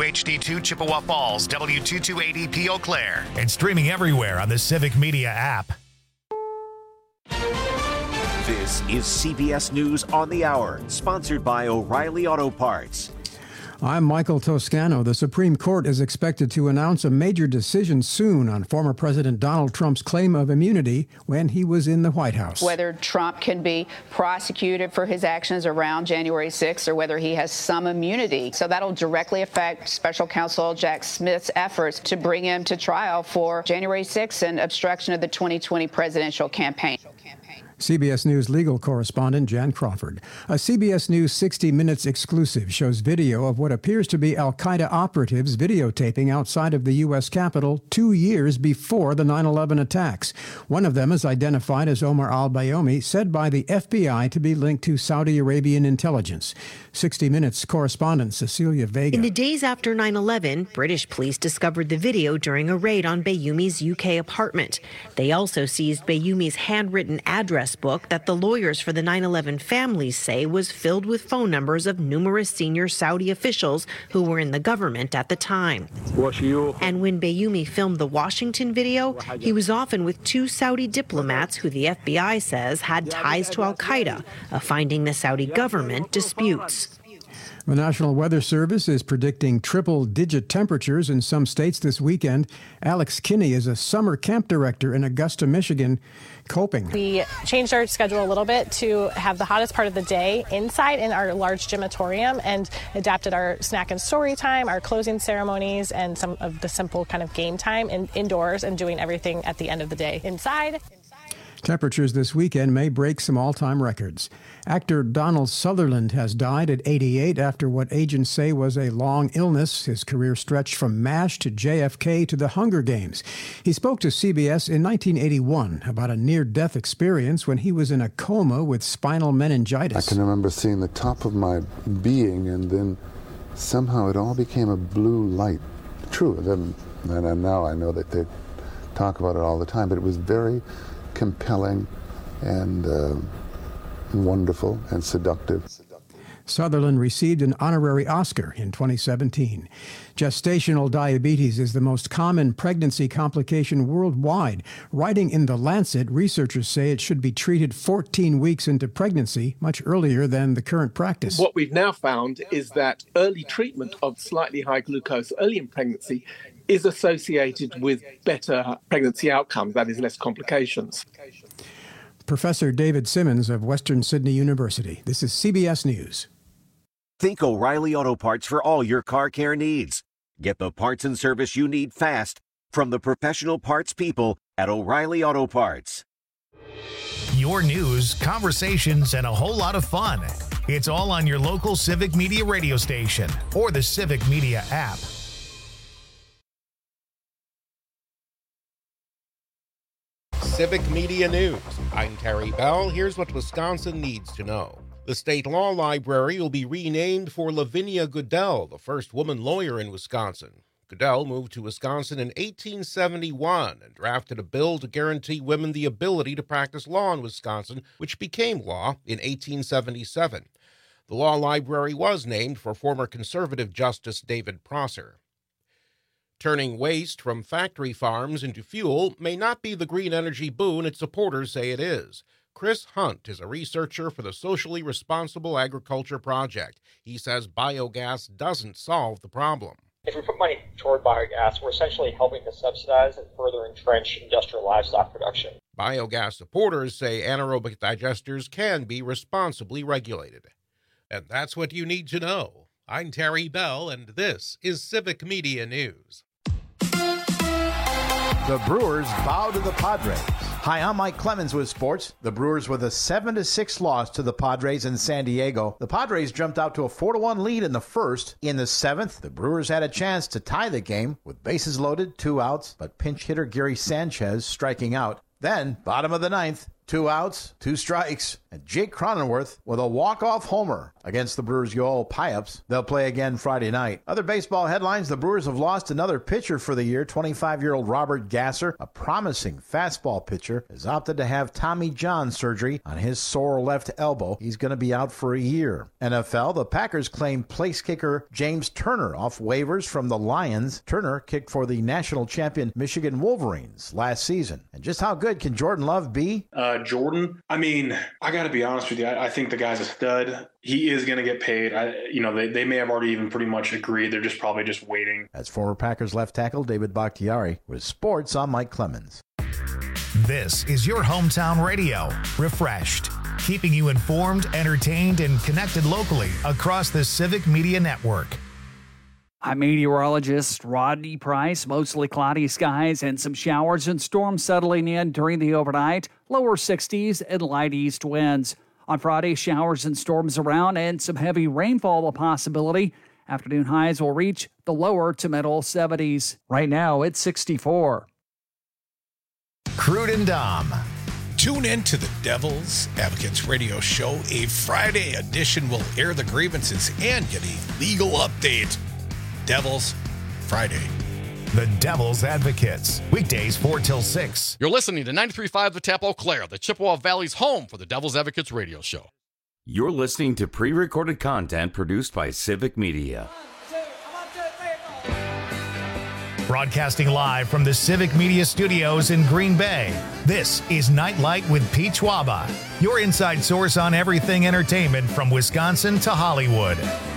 WHD2 Chippewa Falls, W228EP Eau Claire. And streaming everywhere on the Civic Media app. This is CBS News on the Hour, sponsored by O'Reilly Auto Parts. I'm Michael Toscano. The Supreme Court is expected to announce a major decision soon on former President Donald Trump's claim of immunity when he was in the White House. Whether Trump can be prosecuted for his actions around January 6th or whether he has some immunity. So that'll directly affect Special Counsel Jack Smith's efforts to bring him to trial for January 6th and obstruction of the 2020 presidential campaign. CBS News legal correspondent Jan Crawford. A CBS News 60 Minutes exclusive shows video of what appears to be al-Qaeda operatives videotaping outside of the U.S. Capitol 2 years before the 9/11 attacks. One of them is identified as Omar al-Bayoumi, said by the FBI to be linked to Saudi Arabian intelligence. 60 Minutes correspondent Cecilia Vega. In the days after 9/11, British police discovered the video during a raid on Bayoumi's UK apartment. They also seized Bayoumi's handwritten address book that the lawyers for the 9/11 families say was filled with phone numbers of numerous senior Saudi officials who were in the government at the time. And when Bayoumi filmed the Washington video, he was often with two Saudi diplomats who the FBI says had ties to al-Qaeda, a finding the Saudi government disputes. The National Weather Service is predicting triple-digit temperatures in some states this weekend. Alex Kinney is a summer camp director in Augusta, Michigan, coping. We changed our schedule a little bit to have the hottest part of the day inside in our large gymatorium and adapted our snack and story time, our closing ceremonies, and some of the simple kind of game time indoors and doing everything at the end of the day inside. Temperatures this weekend may break some all-time records. Actor Donald Sutherland has died at 88 after what agents say was a long illness. His career stretched from MASH to JFK to the Hunger Games. He spoke to CBS in 1981 about a near-death experience when he was in a coma with spinal meningitis. I can remember seeing the top of my being, and then somehow it all became a blue light. True, and now I know that they talk about it all the time, but it was very compelling and wonderful and seductive. Sutherland received an honorary Oscar in 2017. Gestational diabetes is the most common pregnancy complication worldwide. Writing in The Lancet, researchers say it should be treated 14 weeks into pregnancy, much earlier than the current practice. What we've now found is that early treatment of slightly high glucose early in pregnancy is associated with better pregnancy outcomes, that is, less complications. Professor David Simmons of Western Sydney University. This is CBS News. Think O'Reilly Auto Parts for all your car care needs. Get the parts and service you need fast from the professional parts people at O'Reilly Auto Parts. Your news, conversations, and a whole lot of fun. It's all on your local Civic Media radio station or the Civic Media app. Civic Media News. I'm Terry Bell. Here's what Wisconsin needs to know. The State Law Library will be renamed for Lavinia Goodell, the first woman lawyer in Wisconsin. Goodell moved to Wisconsin in 1871 and drafted a bill to guarantee women the ability to practice law in Wisconsin, which became law in 1877. The law library was named for former conservative Justice David Prosser. Turning waste from factory farms into fuel may not be the green energy boon its supporters say it is. Chris Hunt is a researcher for the Socially Responsible Agriculture Project. He says biogas doesn't solve the problem. If we put money toward biogas, we're essentially helping to subsidize and further entrench industrial livestock production. Biogas supporters say anaerobic digesters can be responsibly regulated. And that's what you need to know. I'm Terry Bell, and this is Civic Media News. The Brewers bow to the Padres. Hi, I'm Mike Clemens with sports. The Brewers with a 7-6 loss to the Padres in San Diego. The Padres jumped out to a 4-1 lead in the first. In the seventh, the Brewers had a chance to tie the game with bases loaded, 2 outs, but pinch hitter Gary Sanchez striking out. Then, bottom of the ninth, 2 outs, 2 strikes, and Jake Cronenworth with a walk-off homer against the Brewers' Yoel Payups. They'll play again Friday night. Other baseball headlines, the Brewers have lost another pitcher for the year. 25-year-old Robert Gasser, a promising fastball pitcher, has opted to have Tommy John surgery on his sore left elbow. He's going to be out for a year. NFL, the Packers claimed place kicker James Turner off waivers from the Lions. Turner kicked for the national champion Michigan Wolverines last season. And just how good can Jordan Love be? Jordan, I mean, I got to be honest with you. I think the guy's a stud. He is going to get paid. They may have already even pretty much agreed. They're just probably just waiting. That's former Packers left tackle David Bakhtiari with sports. I'm Mike Clemens. This is your hometown radio, Refreshed, keeping you informed, entertained, and connected locally across the Civic Media Network. I'm meteorologist Rodney Price. Mostly cloudy skies and some showers and storms settling in during the overnight. Lower 60s and light east winds. On Friday, showers and storms around and some heavy rainfall a possibility. Afternoon highs will reach the lower to middle 70s. Right now, it's 64. Crude and Dom. Tune in to the Devil's Advocates radio show. A Friday edition will air the grievances and get a legal update. Devil's Friday. The Devil's Advocates. Weekdays 4 till 6. You're listening to 93.5 The Tap Eau Claire, the Chippewa Valley's home for the Devil's Advocates radio show. You're listening to pre-recorded content produced by Civic Media. Broadcasting live from the Civic Media Studios in Green Bay, this is Nightlight with Pete Schwaba, your inside source on everything entertainment from Wisconsin to Hollywood.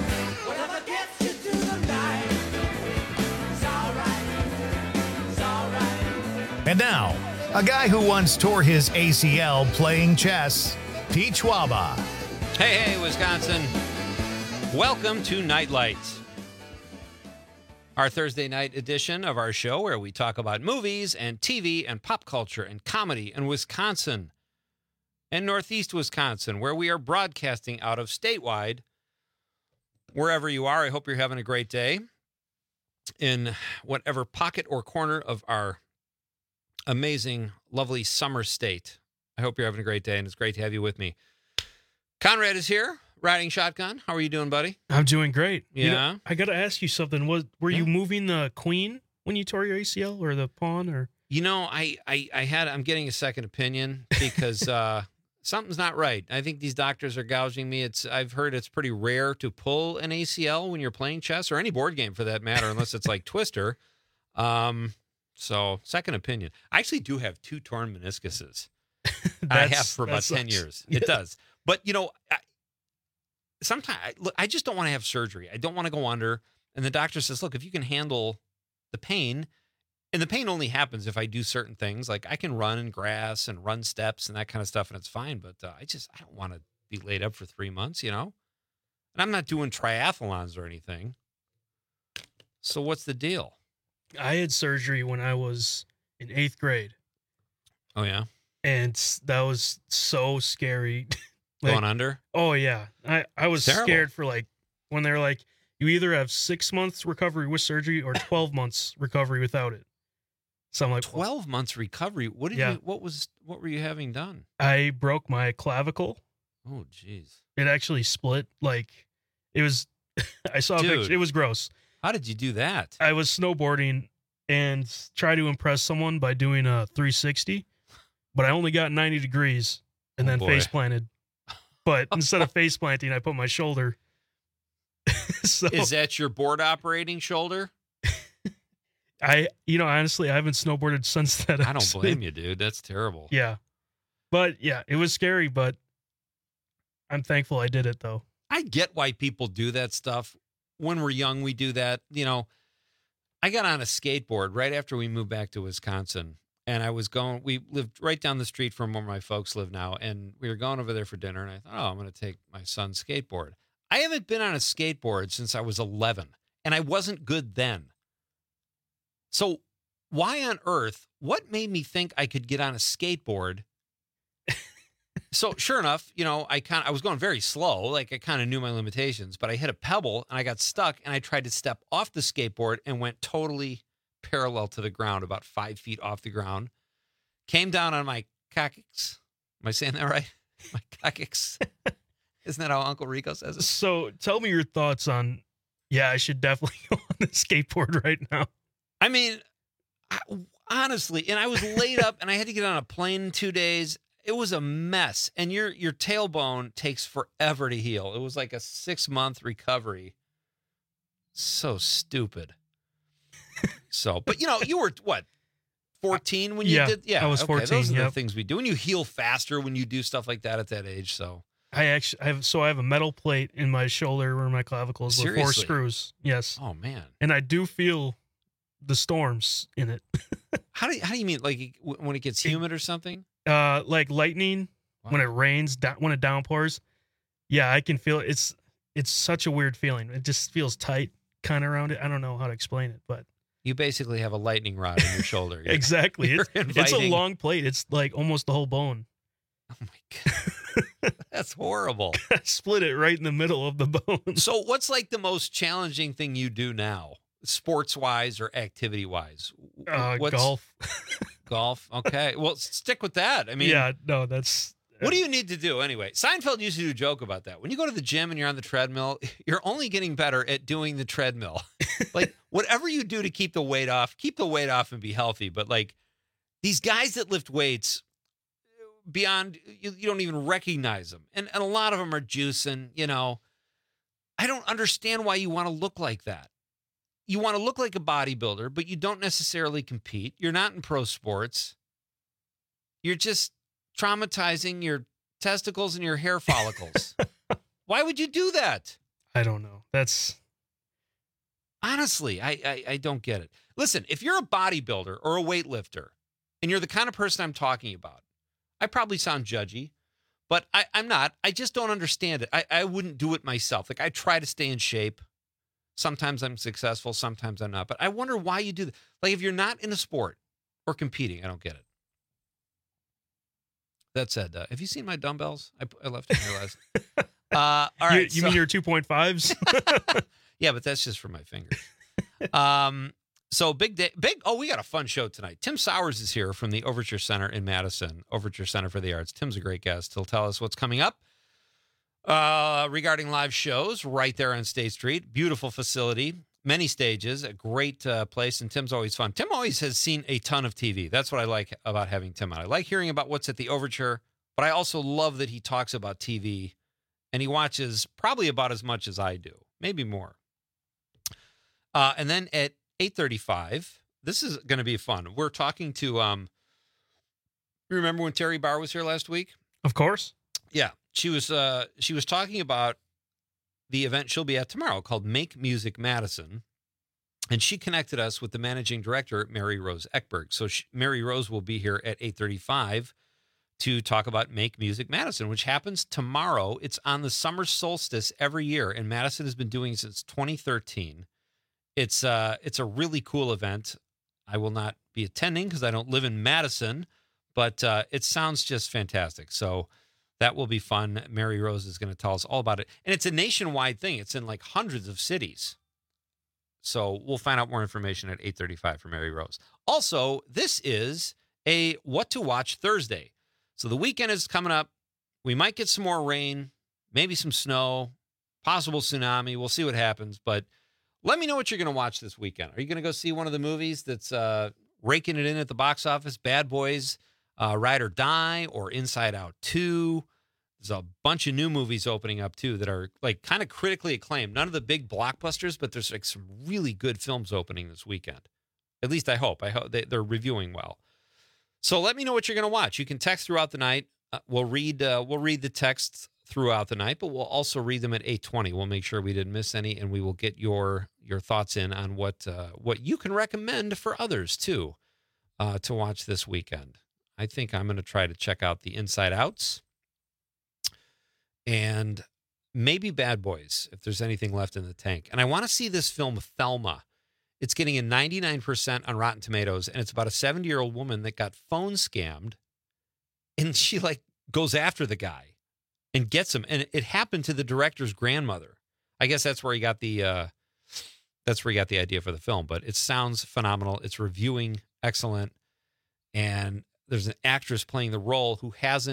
And now, a guy who once tore his ACL playing chess, Pete Schwaba. Hey, Wisconsin. Welcome to Nightlight, our Thursday night edition of our show where we talk about movies and TV and pop culture and comedy in Wisconsin and Northeast Wisconsin, where we are broadcasting out of statewide. Wherever you are, I hope you're having a great day in whatever pocket or corner of our amazing, lovely summer state. I hope you're having a great day, and it's great to have you with me. Conrad is here, riding shotgun. How are you doing, buddy? I'm doing great. Yeah. I got to ask you something. Were you moving the queen when you tore your ACL or the pawn? Or I'm getting a second opinion because something's not right. I think these doctors are gouging me. I've heard it's pretty rare to pull an ACL when you're playing chess or any board game for that matter, unless it's like Twister. So, second opinion. I actually do have 2 torn meniscuses. I have for about 10 years. Yeah. It does. But, sometimes, I just don't want to have surgery. I don't want to go under. And the doctor says, look, if you can handle the pain, and the pain only happens if I do certain things. Like I can run in grass and run steps and that kind of stuff, and it's fine. But I don't want to be laid up for 3 months, And I'm not doing triathlons or anything. So what's the deal? I had surgery when I was in 8th grade. Oh, yeah? And that was so scary. Going under? Oh, yeah. I was scared for when they're like, you either have 6 months recovery with surgery or 12 months recovery without it. So I'm like, 12 months recovery? What were you having done? I broke my clavicle. Oh, jeez. It actually split. It was, I saw a picture. It was gross. How did you do that? I was snowboarding and tried to impress someone by doing a 360, but I only got 90 degrees and then face planted. But instead of face planting, I put my shoulder. So, is that your board operating shoulder? Honestly, I haven't snowboarded since that. I don't blame you, dude. That's terrible. Yeah. But yeah, it was scary, but I'm thankful I did it though. I get why people do that stuff. When we're young, we do that. I got on a skateboard right after we moved back to Wisconsin, and we lived right down the street from where my folks live now, and we were going over there for dinner, and I thought, I'm going to take my son's skateboard. I haven't been on a skateboard since I was 11, and I wasn't good then. So why on earth, what made me think I could get on a skateboard? So sure enough, I was going very slow. I kind of knew my limitations, but I hit a pebble and I got stuck and I tried to step off the skateboard and went totally parallel to the ground, about 5 feet off the ground. Came down on my coccyx, Am I saying that right? My coccyx. Isn't that how Uncle Rico says it? So tell me your thoughts on, I should definitely go on the skateboard right now. I mean, honestly, and I was laid up and I had to get on a plane in 2 days. It was a mess. And your tailbone takes forever to heal. It was like a 6-month recovery. So stupid. But you were what, 14 when you did? Yeah, I was 14. Those are the things we do. And you heal faster when you do stuff like that at that age. So I have a metal plate in my shoulder where my clavicle is with 4 screws. Yes. Oh man. And I do feel the storms in it. How do you mean, like when it gets humid or something? Like lightning, when it rains, when it downpours. Yeah, I can feel it. It's such a weird feeling. It just feels tight kind of around it. I don't know how to explain it, but you basically have a lightning rod in your shoulder. Exactly. It's a long plate. It's like almost the whole bone. Oh my God. That's horrible. I split it right in the middle of the bone. So what's like the most challenging thing you do now, sports-wise or activity-wise? Golf. Golf? Okay. Well, stick with that. I mean, that's... What do you need to do anyway? Seinfeld used to do a joke about that. When you go to the gym and you're on the treadmill, you're only getting better at doing the treadmill. Like whatever you do to keep the weight off and be healthy. But like these guys that lift weights beyond, you don't even recognize them. And a lot of them are juicing, I don't understand why you want to look like that. You want to look like a bodybuilder, but you don't necessarily compete. You're not in pro sports. You're just traumatizing your testicles and your hair follicles. Why would you do that? I don't know. That's honestly, I don't get it. Listen, if you're a bodybuilder or a weightlifter and you're the kind of person I'm talking about, I probably sound judgy, but I'm not. I just don't understand it. I wouldn't do it myself. Like I try to stay in shape. Sometimes I'm successful, sometimes I'm not. But I wonder why you do that. Like if you're not in a sport or competing, I don't get it. That said, have you seen my dumbbells? I left them here last. All right. You mean your 2.5s? Yeah, but that's just for my fingers. So big day. Oh, we got a fun show tonight. Tim Sowers is here from the Overture Center in Madison, Overture Center for the Arts. Tim's a great guest. He'll tell us what's coming up regarding live shows right there on State Street. Beautiful facility. Many stages, a great place, and Tim's always fun. Tim always has seen a ton of TV. That's what I like about having Tim on. I like hearing about what's at the Overture, but I also love that he talks about TV, and he watches probably about as much as I do, maybe more. And then at 8:35, this is going to be fun. We're talking to, remember when Terry Barr was here last week? Of course. Yeah, she was talking about the event she'll be at tomorrow called Make Music Madison. And she connected us with the managing director, Mary Rose Ekberg. So Mary Rose will be here at 8:35 to talk about Make Music Madison, which happens tomorrow. It's on the summer solstice every year, and Madison has been doing it since 2013. It's a really cool event. I will not be attending because I don't live in Madison, but it sounds just fantastic. So that will be fun. Mary Rose is going to tell us all about it. And it's a nationwide thing. It's in like hundreds of cities. So we'll find out more information at 8:35 from Mary Rose. Also, this is a What to Watch Thursday. So the weekend is coming up. We might get some more rain, maybe some snow, possible tsunami. We'll see what happens. But let me know what you're going to watch this weekend. Are you going to go see one of the movies that's raking it in at the box office? Bad Boys, Ride or Die, or Inside Out 2. There's a bunch of new movies opening up, too, that are like kind of critically acclaimed. None of the big blockbusters, but there's like some really good films opening this weekend. At least I hope. They're reviewing well. So let me know what you're going to watch. You can text throughout the night. We'll read the texts throughout the night, but we'll also read them at 8:20. We'll make sure we didn't miss any, and we will get your thoughts in on what you can recommend for others, too, to watch this weekend. I think I'm going to try to check out the Inside Outs and maybe Bad Boys, if there's anything left in the tank. And I want to see this film, Thelma. It's getting a 99% on Rotten Tomatoes, and it's about a 70-year-old woman that got phone scammed, and she like goes after the guy and gets him. And it happened to the director's grandmother. I guess that's where he got the idea for the film. But it sounds phenomenal. It's reviewing excellent, and there's an actress playing the role who hasn't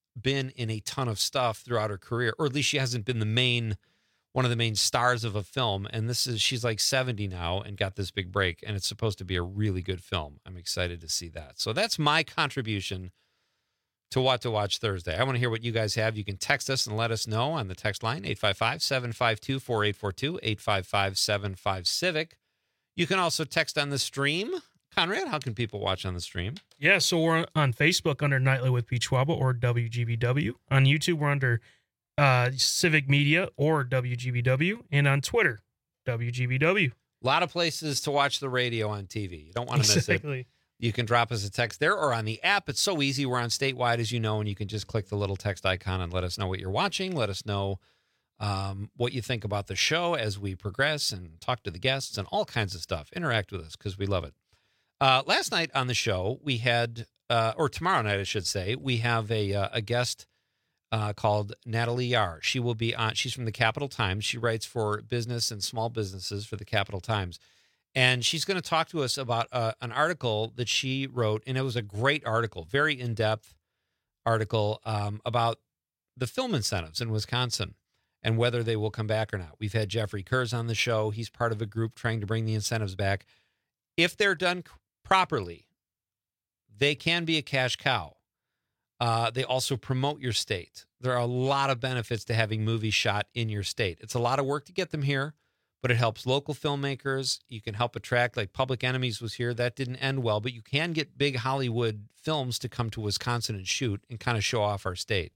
been in a ton of stuff throughout her career, or at least she hasn't been one of the main stars of a film. And she's like 70 now and got this big break, and it's supposed to be a really good film. I'm excited to see that. So that's my contribution to What to Watch Thursday. I want to hear what you guys have. You can text us and let us know on the text line, 855-752-4842, 855-75-CIVIC. You can also text on the stream. Conrad, how can people watch on the stream? Yeah, so we're on Facebook under Nightly with Pete Schwaba or WGBW. On YouTube, we're under Civic Media or WGBW. And on Twitter, WGBW. A lot of places to watch the radio on TV. You don't want to miss it. You can drop us a text there or on the app. It's so easy. We're on statewide, as you know, and you can just click the little text icon and let us know what you're watching. Let us know what you think about the show as we progress and talk to the guests and all kinds of stuff. Interact with us because we love it. Last night on the show, we had, or tomorrow night, I should say, we have a guest called Natalie Yar. She will be on. She's from the Capital Times. She writes for business and small businesses for the Capital Times. And she's going to talk to us about an article that she wrote, and it was a great article, very in-depth article about the film incentives in Wisconsin and whether they will come back or not. We've had Jeffrey Kurz on the show. He's part of a group trying to bring the incentives back. If they're done properly, they can be a cash cow. They also promote your state. There are a lot of benefits to having movies shot in your state. It's a lot of work to get them here, but it helps local filmmakers. You can help attract, like Public Enemies was here. That didn't end well, but you can get big Hollywood films to come to Wisconsin and shoot and kind of show off our state.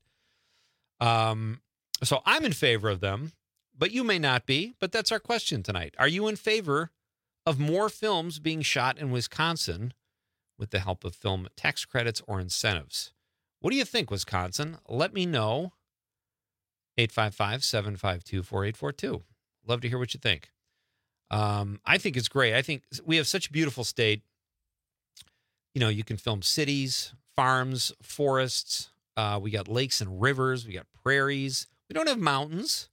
So I'm in favor of them, but you may not be. But that's our question tonight. Are you in favor of more films being shot in Wisconsin with the help of film tax credits or incentives? What do you think, Wisconsin? Let me know. 855-752-4842. Love to hear what you think. I think it's great. I think we have such a beautiful state. You know, you can film cities, farms, forests. We got lakes and rivers. We got prairies. We don't have mountains.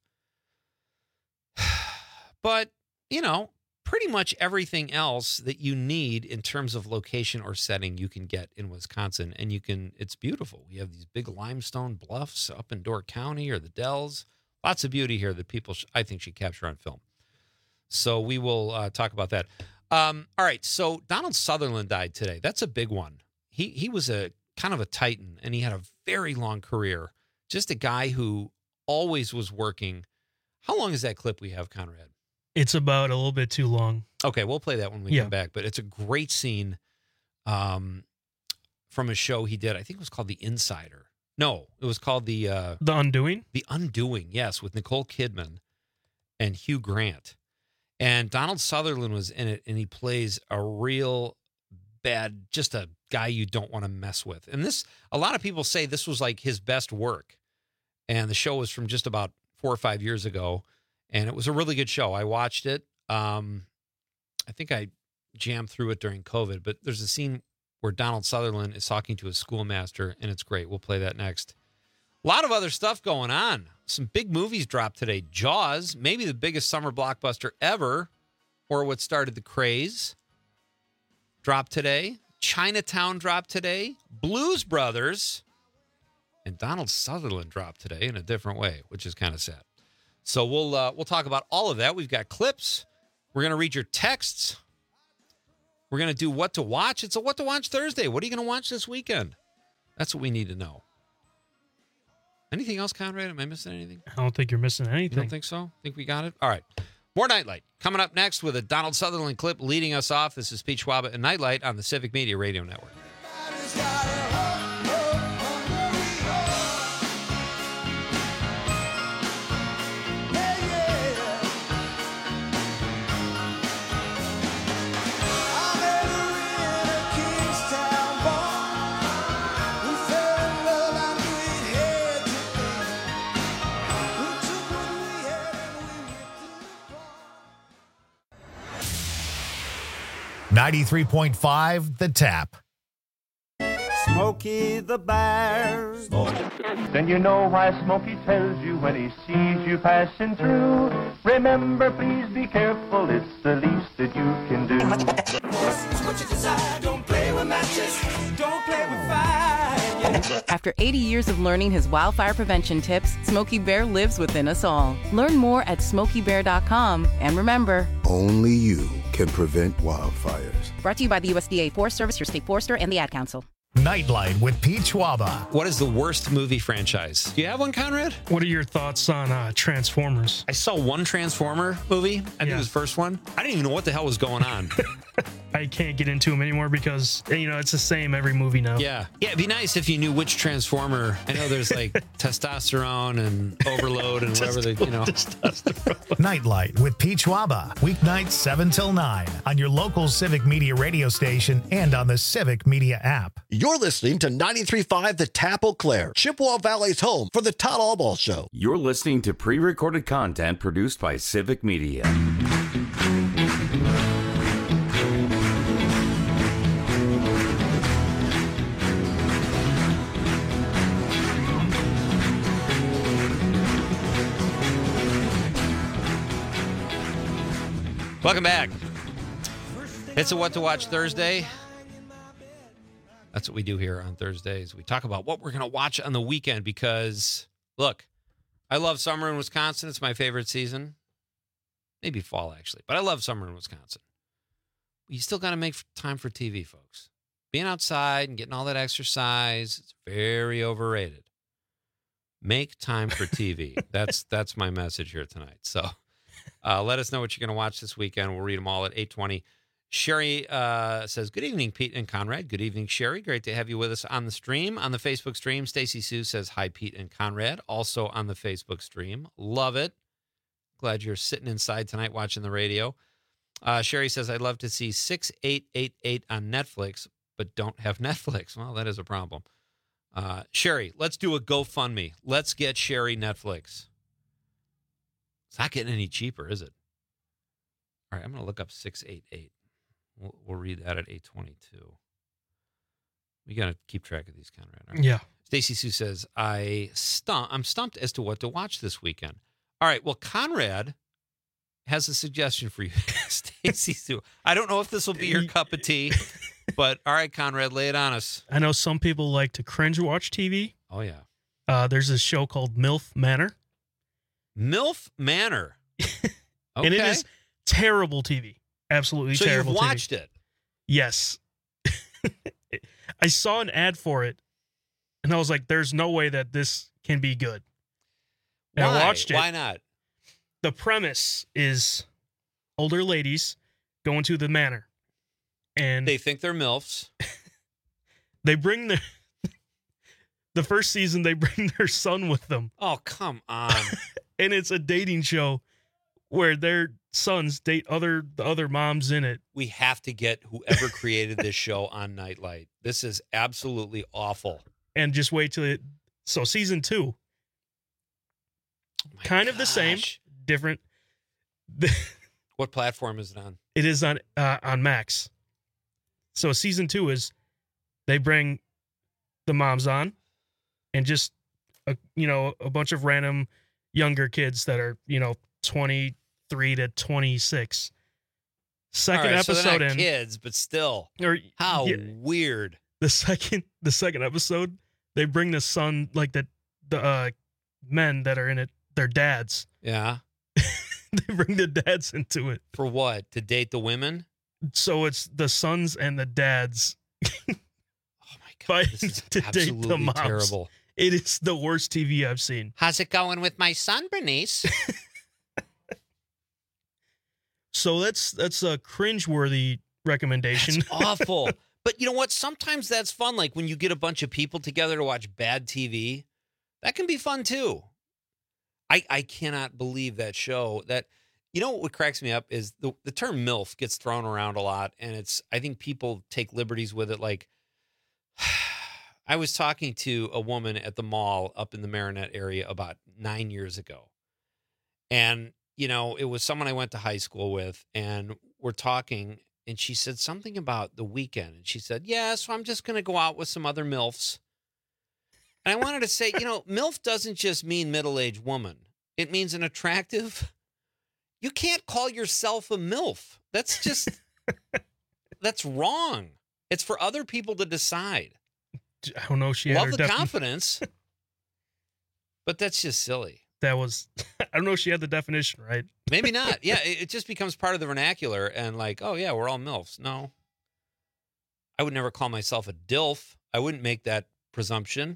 But, you know, pretty much everything else that you need in terms of location or setting you can get in Wisconsin. And it's beautiful. We have these big limestone bluffs up in Door County or the Dells. Lots of beauty here that people, I think, should capture on film. So we will talk about that. All right. So Donald Sutherland died today. That's a big one. He was a kind of a titan, and he had a very long career. Just a guy who always was working. How long is that clip we have, Conrad? It's about a little bit too long. Okay, we'll play that when we come back. But it's a great scene from a show he did. I think it was called The Insider. No, it was called The Undoing? The Undoing, yes, with Nicole Kidman and Hugh Grant. And Donald Sutherland was in it, and he plays a real bad, just a guy you don't want to mess with. And a lot of people say this was like his best work. And the show was from just about 4 or 5 years ago. And it was a really good show. I watched it. I think I jammed through it during COVID, but there's a scene where Donald Sutherland is talking to his schoolmaster, and it's great. We'll play that next. A lot of other stuff going on. Some big movies dropped today. Jaws, maybe the biggest summer blockbuster ever, or what started the craze, dropped today. Chinatown dropped today. Blues Brothers, and Donald Sutherland dropped today in a different way, which is kind of sad. So we'll talk about all of that. We've got clips. We're going to read your texts. We're going to do What to Watch. It's a What to Watch Thursday. What are you going to watch this weekend? That's what we need to know. Anything else, Conrad? Am I missing anything? I don't think you're missing anything. You don't think so? Think we got it? All right. More Nightlight. Coming up next with a Donald Sutherland clip leading us off. This is Pete Schwaba and Nightlight on the Civic Media Radio Network. 93.5 The Tap. Smokey the Bear. Then you know why Smokey tells you when he sees you passing through. Remember, please be careful, it's the least that you can do. What you desire, don't play with matches, don't play with fire. After 80 years of learning his wildfire prevention tips, Smokey Bear lives within us all. Learn more at SmokeyBear.com. And remember, only you can prevent wildfires. Brought to you by the USDA Forest Service, your state forester, and the Ad Council. Nightlight with Pete Schwaba. What is the worst movie franchise? Do you have one, Conrad? What are your thoughts on Transformers? I saw one Transformer movie. I think it was the first one. I didn't even know what the hell was going on. I can't get into them anymore because, it's the same every movie now. Yeah. Yeah, it'd be nice if you knew which Transformer. I know there's like testosterone and overload and whatever they, Nightlight with Pete Schwaba. Weeknights 7 till 9 on your local Civic Media radio station and on the Civic Media app. You're listening to 93.5 The Tap Eau Claire, Chippewa Valley's home for the Todd Allball Show. You're listening to pre-recorded content produced by Civic Media. Welcome back. It's a What to Watch Thursday. That's what we do here on Thursdays. We talk about what we're going to watch on the weekend because, look, I love summer in Wisconsin. It's my favorite season. Maybe fall, actually. But I love summer in Wisconsin. You still got to make time for TV, folks. Being outside and getting all that exercise, it's very overrated. Make time for TV. That's my message here tonight. So let us know what you're going to watch this weekend. We'll read them all at 8:20. Sherry says, good evening, Pete and Conrad. Good evening, Sherry. Great to have you with us on the stream. On the Facebook stream, Stacy Sue says, hi, Pete and Conrad. Also on the Facebook stream. Love it. Glad you're sitting inside tonight watching the radio. Sherry says, I'd love to see 6888 on Netflix, but don't have Netflix. Well, that is a problem. Sherry, let's do a GoFundMe. Let's get Sherry Netflix. It's not getting any cheaper, is it? All right, I'm going to look up 688. We'll read that at 8:22. We got to keep track of these, Conrad. Right? Yeah. Stacy Sue says, I'm stumped as to what to watch this weekend. All right, well, Conrad has a suggestion for you, Stacy Sue. I don't know if this will be your cup of tea, but all right, Conrad, lay it on us. I know some people like to cringe watch TV. Oh, yeah. There's this show called MILF Manor. MILF Manor. Okay. And it is terrible TV. Absolutely terrible TV. So you've watched it? Yes. I saw an ad for it, and I was like, there's no way that this can be good. And I watched it. Why not? The premise is older ladies going to the manor. And they think they're MILFs. They bring the first season, they bring their son with them. Oh, come on. And it's a dating show where their sons date the other moms in it. We have to get whoever created this show on Nightlight. This is absolutely awful. And just wait till it. So season 2, kind of the same, different. What platform is it on? It is on Max. So season 2 is they bring the moms on, and just a bunch of random younger kids that are 23 to 26. Second episode so they're not in kids, but still, how weird. The second episode, they bring the son, like the men that are in it, their dads. Yeah. They bring the dads into it. For what? To date the women? So it's the sons and the dads. Oh my God. This is to date the moms. Terrible. It is the worst TV I've seen. How's it going with my son, Bernice? So that's a cringeworthy recommendation. That's awful. But you know what? Sometimes that's fun. Like when you get a bunch of people together to watch bad TV, that can be fun too. I cannot believe that show. That, what cracks me up is the term MILF gets thrown around a lot, and I think people take liberties with it. Like, I was talking to a woman at the mall up in the Marinette area about 9 years ago. And, it was someone I went to high school with, and we're talking, and she said something about the weekend. And she said, yeah, so I'm just going to go out with some other MILFs. And I wanted to say, MILF doesn't just mean middle-aged woman. It means an attractive. You can't call yourself a MILF. That's just, that's wrong. It's for other people to decide. I don't know. She had Love her the confidence, but that's just silly. That was, I don't know if she had the definition right. Maybe not. Yeah, it just becomes part of the vernacular and like, oh, yeah, we're all MILFs. No. I would never call myself a DILF. I wouldn't make that presumption.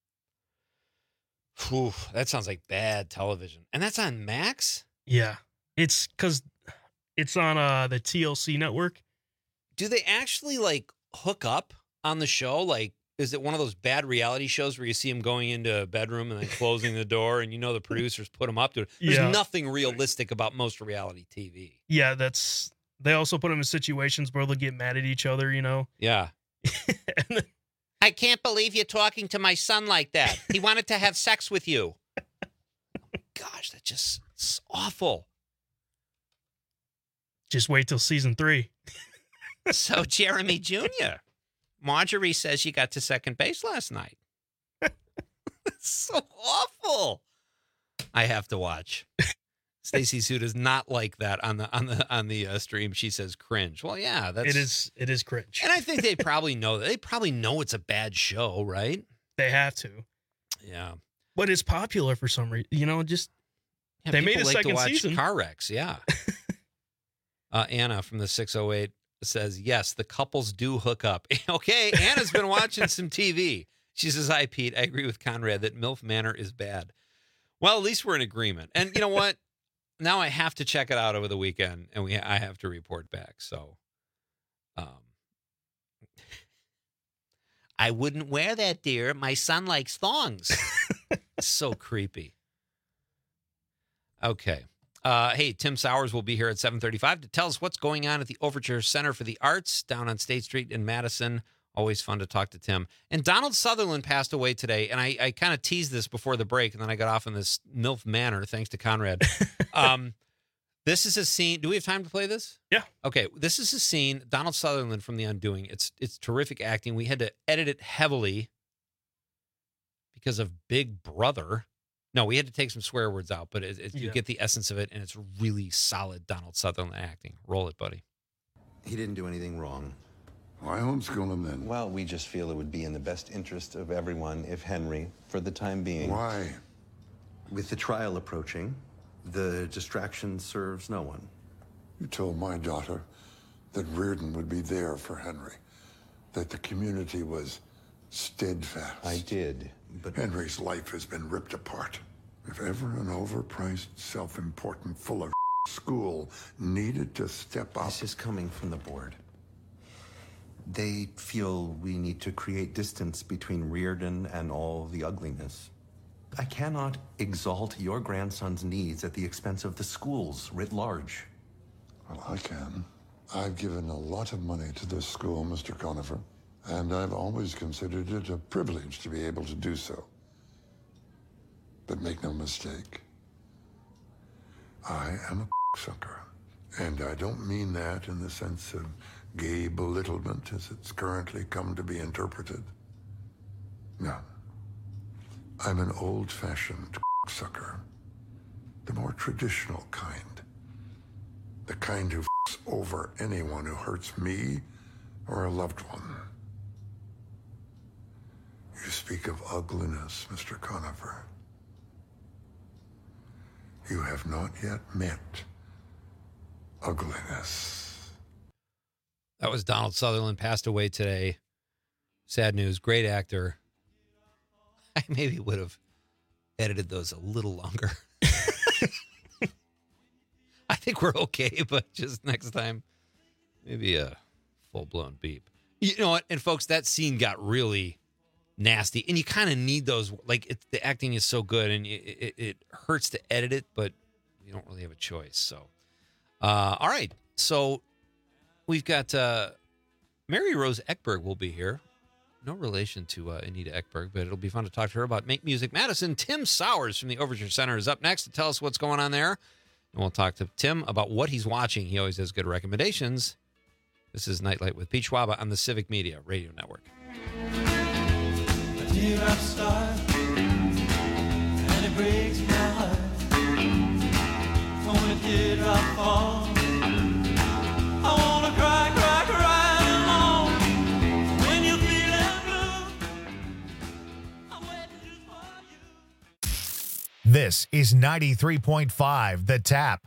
Whew, that sounds like bad television. And that's on Max? Yeah. It's because it's on the TLC network. Do they actually, like, hook up on the show? Like, is it one of those bad reality shows where you see him going into a bedroom and then closing the door and you know the producers put him up to it? There's nothing realistic about most reality TV. Yeah, they also put them in situations where they'll get mad at each other, you know? Yeah. I can't believe you're talking to my son like that. He wanted to have sex with you. Gosh, that's just it's awful. Just wait till season 3. So, Jeremy Jr., Marjorie says you got to second base last night. It's so awful. I have to watch. Stacey Sue does not like that on the stream. She says cringe. Well, yeah, it is cringe. And I think they probably know that. They probably know it's a bad show, right? They have to. Yeah. But it's popular for some reason. You know, just they made a like second to watch season. Car wrecks, yeah. Anna from the 608 says, yes, the couples do hook up. Okay, Anna's been watching some TV. She says, hi, Pete. I agree with Conrad that MILF Manor is bad. Well, at least we're in agreement. And you know what? Now I have to check it out over the weekend, and I have to report back. So I wouldn't wear that, dear. My son likes thongs. So creepy. Okay. Hey, Tim Sowers will be here at 7:35 to tell us what's going on at the Overture Center for the Arts down on State Street in Madison. Always fun to talk to Tim. And Donald Sutherland passed away today, and I kind of teased this before the break, and then I got off in this MILF manner, thanks to Conrad. This is a scene. Do we have time to play this? Yeah. Okay, this is a scene, Donald Sutherland from The Undoing. It's terrific acting. We had to edit it heavily because of Big Brother. No, we had to take some swear words out, but you get the essence of it, and it's really solid Donald Sutherland acting. Roll it, buddy. He didn't do anything wrong. Why homeschool him then? Well, we just feel it would be in the best interest of everyone if Henry, for the time being... Why? With the trial approaching, the distraction serves no one. You told my daughter that Reardon would be there for Henry, that the community was steadfast. I did, but... Henry's life has been ripped apart. If ever an overpriced, self-important, full of school needed to step up... This is coming from the board. They feel we need to create distance between Reardon and all the ugliness. I cannot exalt your grandson's needs at the expense of the schools writ large. Well, I can. I've given a lot of money to this school, Mr. Conifer, and I've always considered it a privilege to be able to do so. But make no mistake, I am a sucker. And I don't mean that in the sense of gay belittlement as it's currently come to be interpreted. No. I'm an old-fashioned sucker. The more traditional kind. The kind who f***s over anyone who hurts me or a loved one. You speak of ugliness, Mr. Conifer. You have not yet met ugliness. That was Donald Sutherland, passed away today. Sad news. Great actor. I maybe would have edited those a little longer. I think we're okay, but just next time, maybe a full-blown beep. You know what? And folks, that scene got really nasty, and you kind of need those. Like, the acting is so good, and it hurts to edit it, but you don't really have a choice. So, all right. So we've got Mary Rose Ekberg will be here. No relation to Anita Ekberg, but it'll be fun to talk to her about Make Music Madison. Tim Sowers from the Overture Center is up next to tell us what's going on there. And we'll talk to Tim about what he's watching. He always has good recommendations. This is Nightlight with Pete Schwaba on the Civic Media Radio Network. Dear, I'm starving, and it breaks my heart. When it did I fall, I wanna cry, cry, cry alone. When you're feeling blue. This is 93.5 The Tap.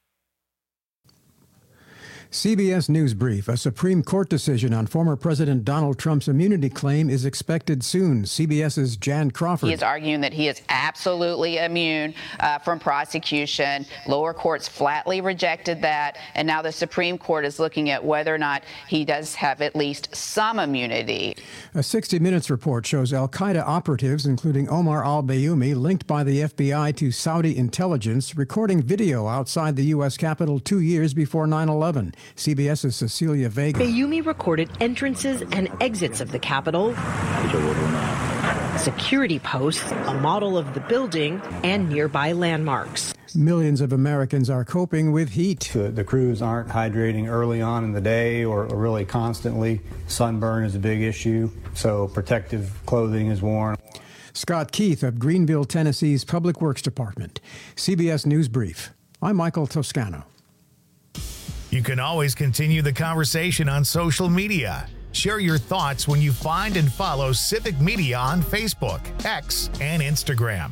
CBS News Brief. A Supreme Court decision on former President Donald Trump's immunity claim is expected soon. CBS's Jan Crawford. He is arguing that he is absolutely immune from prosecution. Lower courts flatly rejected that, and now the Supreme Court is looking at whether or not he does have at least some immunity. A 60 Minutes report shows al-Qaeda operatives, including Omar al-Bayoumi, linked by the FBI to Saudi intelligence, recording video outside the U.S. Capitol 2 years before 9/11. CBS's Cecilia Vega. Bayoumi recorded entrances and exits of the Capitol, security posts, a model of the building, and nearby landmarks. Millions of Americans are coping with heat. The crews aren't hydrating early on in the day or really constantly. Sunburn is a big issue, so protective clothing is worn. Scott Keith of Greenville, Tennessee's Public Works Department. CBS News Brief. I'm Michael Toscano. You can always continue the conversation on social media. Share your thoughts when you find and follow Civic Media on Facebook, X, and Instagram.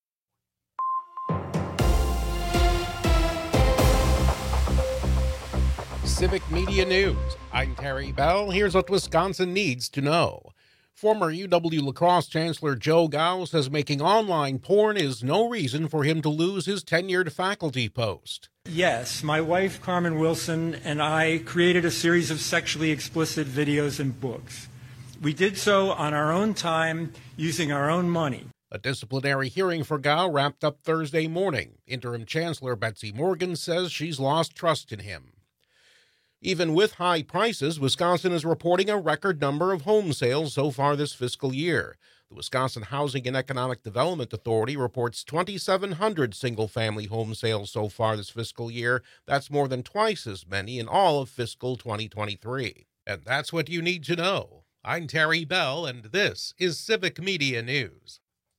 Civic Media News. I'm Terry Bell. Here's what Wisconsin needs to know. Former UW La Crosse Chancellor Joe Gao says making online porn is no reason for him to lose his tenured faculty post. Yes, my wife Carmen Wilson and I created a series of sexually explicit videos and books. We did so on our own time, using our own money. A disciplinary hearing for Gao wrapped up Thursday morning. Interim Chancellor Betsy Morgan says she's lost trust in him. Even with high prices, Wisconsin is reporting a record number of home sales so far this fiscal year. The Wisconsin Housing and Economic Development Authority reports 2,700 single-family home sales so far this fiscal year. That's more than twice as many in all of fiscal 2023. And that's what you need to know. I'm Terry Bell, and this is Civic Media News.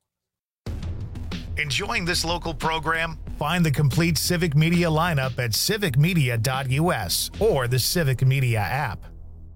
Enjoying this local program? Find the complete Civic Media lineup at civicmedia.us or the Civic Media app.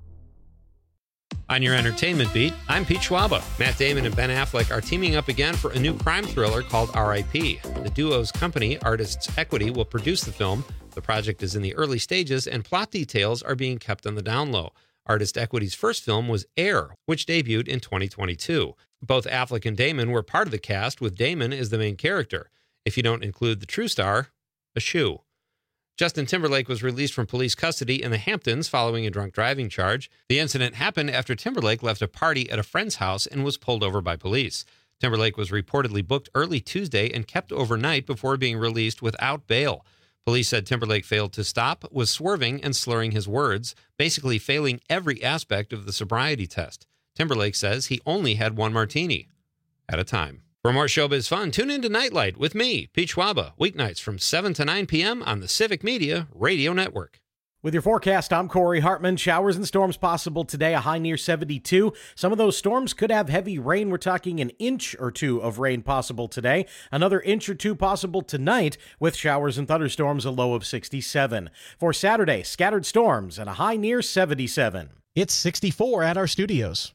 On your entertainment beat, I'm Pete Schwaba. Matt Damon and Ben Affleck are teaming up again for a new crime thriller called R.I.P. The duo's company, Artists Equity, will produce the film. The project is in the early stages, and plot details are being kept on the down low. Artist Equity's first film was Air, which debuted in 2022. Both Affleck and Damon were part of the cast, with Damon as the main character. If you don't include the true star, a shoe. Justin Timberlake was released from police custody in the Hamptons following a drunk driving charge. The incident happened after Timberlake left a party at a friend's house and was pulled over by police. Timberlake was reportedly booked early Tuesday and kept overnight before being released without bail. Police said Timberlake failed to stop, was swerving and slurring his words, basically failing every aspect of the sobriety test. Timberlake says he only had one martini at a time. For more showbiz fun, tune in to Nightlight with me, Pete Schwaba, weeknights from 7 to 9 p.m. on the Civic Media Radio Network. With your forecast, I'm Corey Hartman. Showers and storms possible today, a high near 72. Some of those storms could have heavy rain. We're talking an inch or two of rain possible today. Another inch or two possible tonight with showers and thunderstorms, a low of 67. For Saturday, scattered storms and a high near 77. It's 64 at our studios.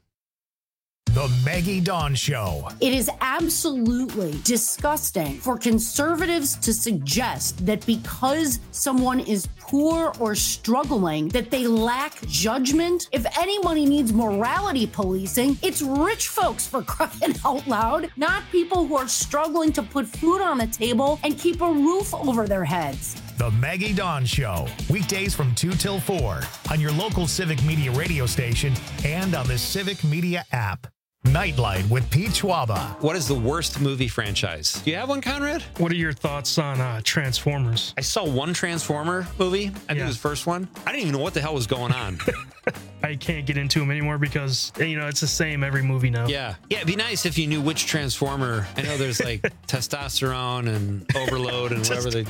The Maggie Dawn Show. It is absolutely disgusting for conservatives to suggest that because someone is poor or struggling, that they lack judgment. If anybody needs morality policing, it's rich folks, for crying out loud, not people who are struggling to put food on the table and keep a roof over their heads. The Maggie Dawn Show, weekdays from 2 till 4 on your local Civic Media radio station and on the Civic Media app. Nightlight with Pete Schwaba. What is the worst movie franchise? Do you have one, Conrad? What are your thoughts on Transformers? I saw one Transformer movie. I think it was the first one. I didn't even know what the hell was going on. I can't get into them anymore because, it's the same every movie now. Yeah. Yeah, it'd be nice if you knew which Transformer. I know there's like testosterone and overload and whatever they,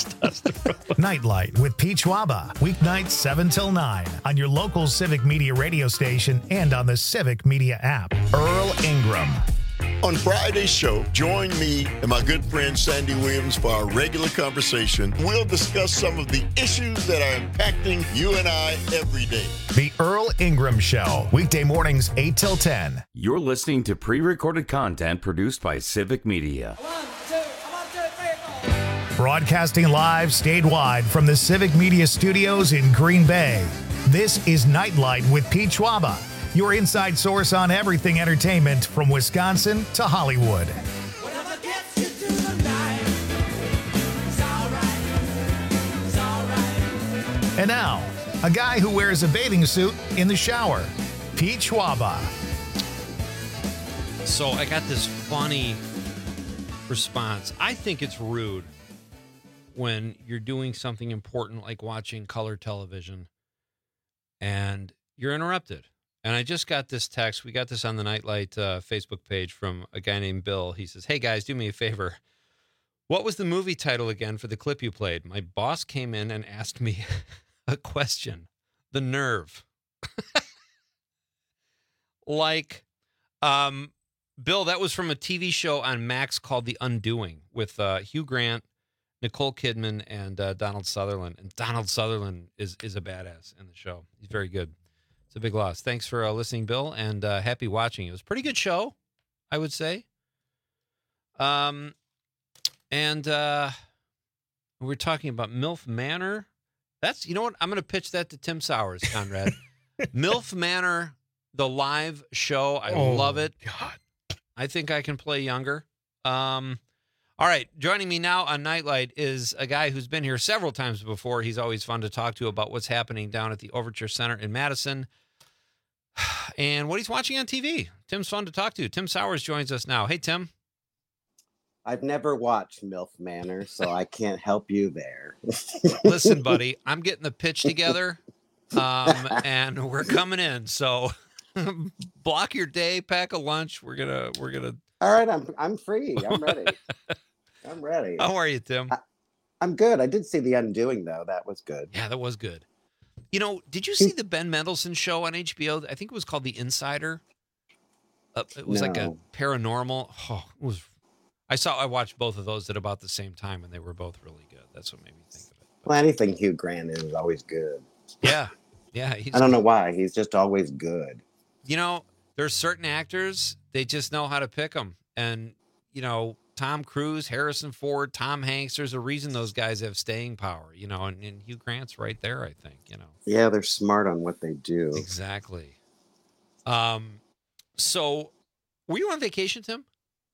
Nightlight with Pete Schwaba. Weeknights 7 till 9 on your local Civic Media radio station and on the Civic Media app. Earl Ingram. On Friday's show, join me and my good friend Sandy Williams for our regular conversation. We'll discuss some of the issues that are impacting you and I every day. The Earl Ingram Show, weekday mornings 8 till 10. You're listening to pre-recorded content produced by Civic Media. 1, 2, 1, 2. Broadcasting live statewide from the Civic Media Studios in Green Bay. This is Nightlight with Pete Schwaba, your inside source on everything entertainment from Wisconsin to Hollywood. And now, a guy who wears a bathing suit in the shower, Pete Schwaba. So I got this funny response. I think it's rude when you're doing something important like watching color television and you're interrupted. And I just got this text. We got this on the Nightlight Facebook page from a guy named Bill. He says, "Hey guys, do me a favor. What was the movie title again for the clip you played? My boss came in and asked me a question. The nerve." Bill, that was from a TV show on Max called The Undoing with Hugh Grant, Nicole Kidman, and Donald Sutherland. And Donald Sutherland is a badass in the show. He's very good. It's a big loss. Thanks for listening, Bill, and happy watching. It was a pretty good show, I would say. And we're talking about MILF Manor. That's, you know what? I'm going to pitch that to Tim Sowers, Conrad. MILF Manor, the live show. I love it. God. I think I can play younger. All right. Joining me now on Nightlight is a guy who's been here several times before. He's always fun to talk to about what's happening down at the Overture Center in Madison and what he's watching on TV. Tim's fun to talk to. Tim Sowers joins us now. Hey, Tim. I've never watched MILF Manor, so I can't help you there. Listen, buddy, I'm getting the pitch together, and we're coming in. So block your day, pack a lunch. We're gonna. All right, I'm free. I'm ready. I'm ready. How are you, Tim? I'm good. I did see The Undoing, though. That was good. Yeah, that was good. You know, did you see the Ben Mendelsohn show on HBO? I think it was called The Insider. It was like a paranormal. Oh, it was. I watched both of those at about the same time, and they were both really good. That's what made me think of it. Well, anything Hugh Grant is always good. Yeah. I don't know why. He's just always good. You know, there's certain actors, they just know how to pick them. And, you know, Tom Cruise, Harrison Ford, Tom Hanks, there's a reason those guys have staying power, you know, and Hugh Grant's right there, I think, you know. Yeah, they're smart on what they do. Exactly. So, were you on vacation, Tim?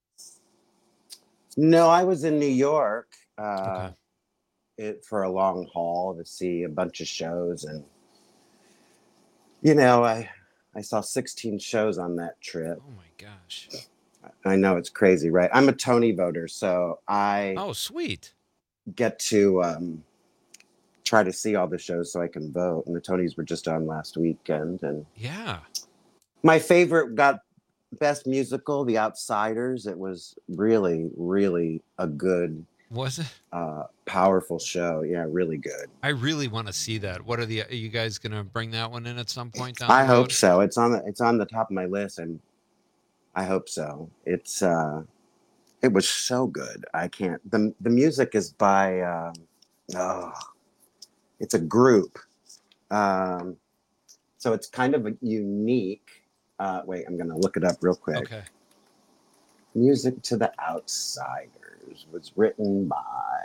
No, I was in New York for a long haul to see a bunch of shows. And, you know, I saw 16 shows on that trip. Oh, my gosh. I know, it's crazy, right? I'm a Tony voter, so I sweet. Get to try to see all the shows so I can vote. And the Tonys were just on last weekend. And yeah, my favorite got Best Musical, The Outsiders. It was really, really a good, was it? Powerful show. Yeah, really good. I really want to see that. Are you guys going to bring that one in at some point down I the road? hope so. It's on the top of my list, and I hope so. It was so good. I can't. The music is by it's a group. So it's kind of a unique. Wait, I'm going to look it up real quick. Okay. Music to the Outsiders was written by.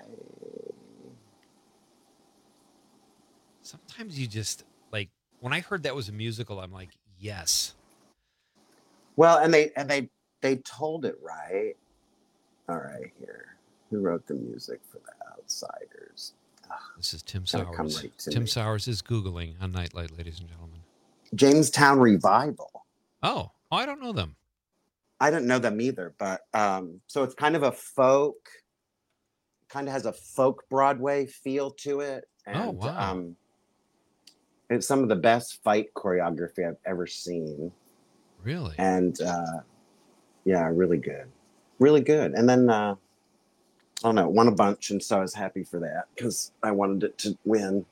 Sometimes you just, like, when I heard that was a musical, I'm like, yes. Well, and they told it right. All right, here. Who wrote the music for the Outsiders? This is Tim Sowers. Tim Sowers is Googling on Nightlight, ladies and gentlemen. Jamestown Revival. Oh, I don't know them. I don't know them either, but so it's kind of a folk, kind of has a folk Broadway feel to it. And, wow. It's some of the best fight choreography I've ever seen. Really? And yeah, really good. Really good. And then I don't know, won a bunch, and so I was happy for that because I wanted it to win.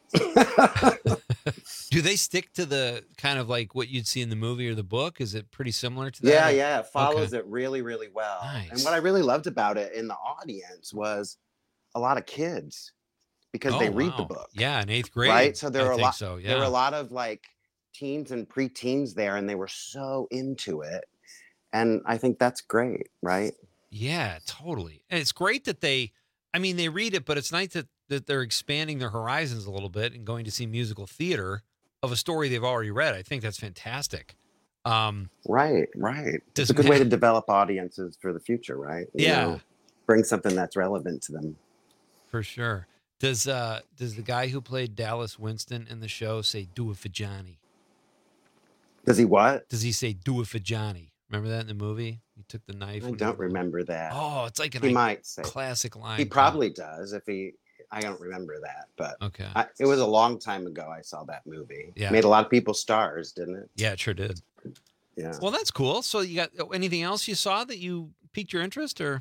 Do they stick to the kind of like what you'd see in the movie or the book? Is it pretty similar to that? Yeah, it follows it really, really well. Nice. And what I really loved about it in the audience was a lot of kids because they read the book. Yeah, in 8th grade. Right? So there were there were a lot of like teens and preteens there, and they were so into it. And I think that's great, right? Yeah, totally. And it's great that they, I mean, they read it, but it's nice that they're expanding their horizons a little bit and going to see musical theater of a story they've already read. I think that's fantastic. Right. It's a good way to develop audiences for the future, right? You know, bring something that's relevant to them. For sure. Does the guy who played Dallas Winston in the show say "Do it for Johnny"? Does he what? Does he say "Do it for Johnny"? Remember that in the movie? He took the knife. I don't remember that. Oh, it's like he might say classic line. He probably does if he. I don't remember that, but okay. It was a long time ago I saw that movie. Yeah. Made a lot of people stars, didn't it? Yeah, it sure did. Yeah. Well, that's cool. So you got anything else you saw that you piqued your interest, or?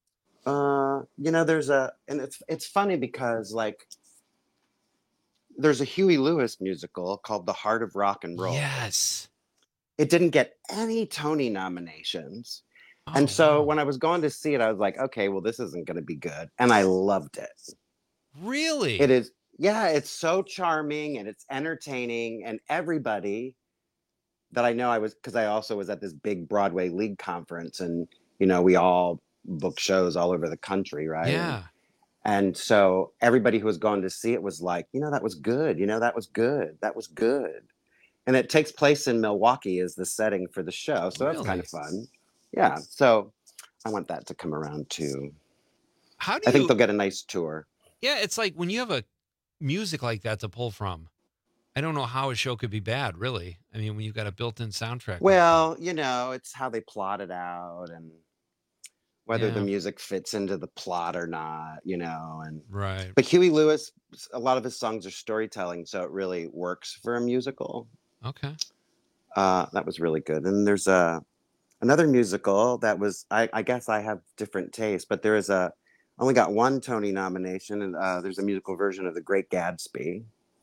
You know, and it's funny because like there's a Huey Lewis musical called The Heart of Rock and Roll. Yes. It didn't get any Tony nominations. And so when I was going to see it, I was like, okay, well, this isn't going to be good. And I loved it. Really? It is. Yeah, it's so charming and it's entertaining. And everybody that I know, because I also was at this big Broadway League conference, and, you know, we all book shows all over the country, right? Yeah. And so everybody who was going to see it was like, you know, that was good. You know, that was good. That was good. And it takes place in Milwaukee as the setting for the show. So that's kind of fun. Yeah. So I want that to come around too. I think they'll get a nice tour. Yeah. It's like when you have a music like that to pull from, I don't know how a show could be bad, really. I mean, when you've got a built-in soundtrack. Well, you know, it's how they plot it out and whether the music fits into the plot or not, you know. And right. But Huey Lewis, a lot of his songs are storytelling, so it really works for a musical. Okay. That was really good. And there's another musical that was, I guess I have different tastes, but there is only got one Tony nomination, and there's a musical version of The Great Gatsby.